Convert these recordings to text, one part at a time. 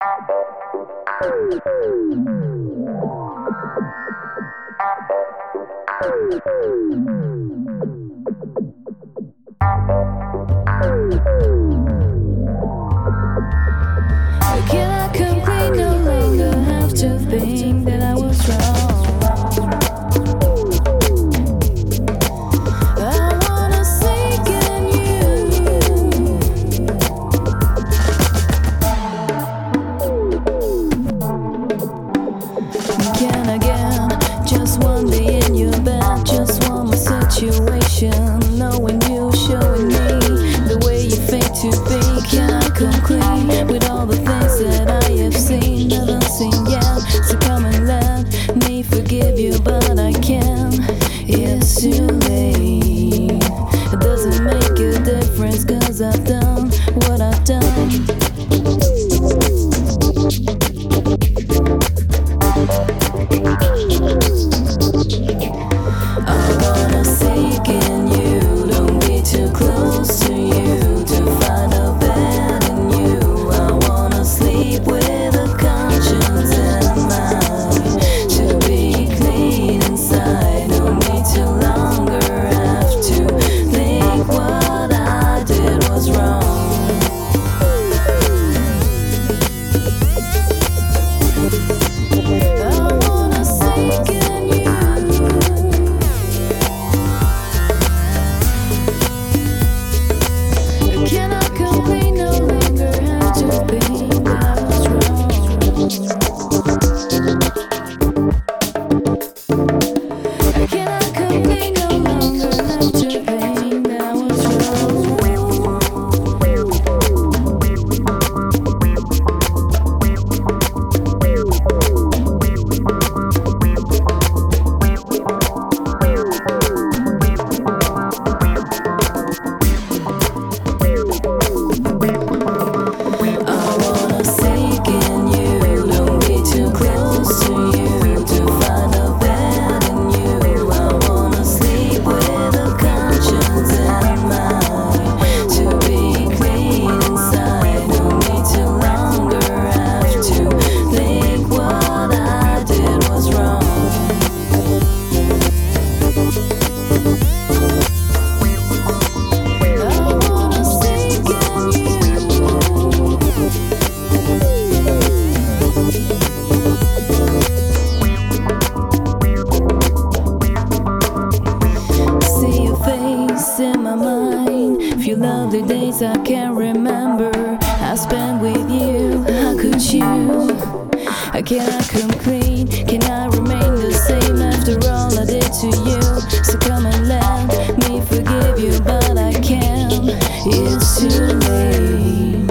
Can I complain? No longer have to think that I was wrong. I wanna sink in you. Can again, just one day in your bed, just one more situation, knowing you, showing me the way you fake to be. Can I come clean with all the things that I have seen, never seen yet? So come and let me forgive you, but I can't. It's too late. It doesn't make a difference, 'cause I've done what I've done. I wanna sink in you, don't be too close to you to find a bed in you. I wanna sleep with a conscience in mind, to be clean inside. No need to longer have to think what I did was wrong. In my mind, few lovely days I can't remember I spent with you. How could you? Can I come clean? Can I remain the same after all I did to you? So come and let me forgive you, but I can't. It's too late.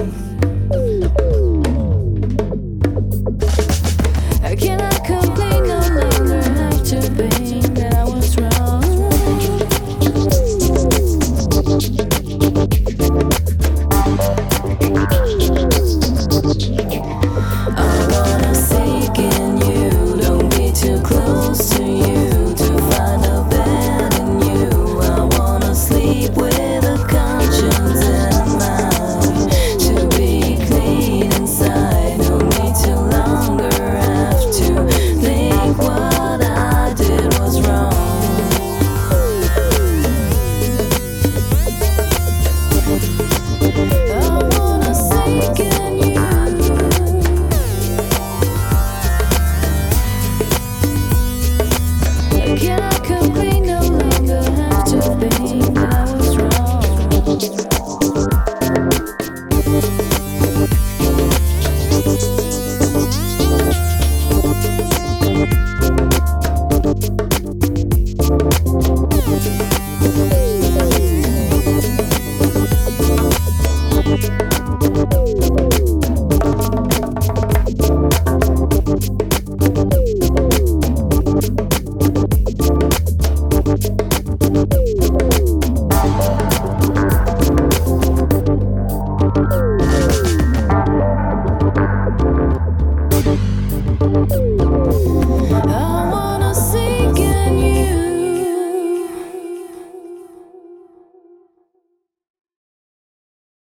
Can I complain? No longer have to think that I was wrong. I wanna sink in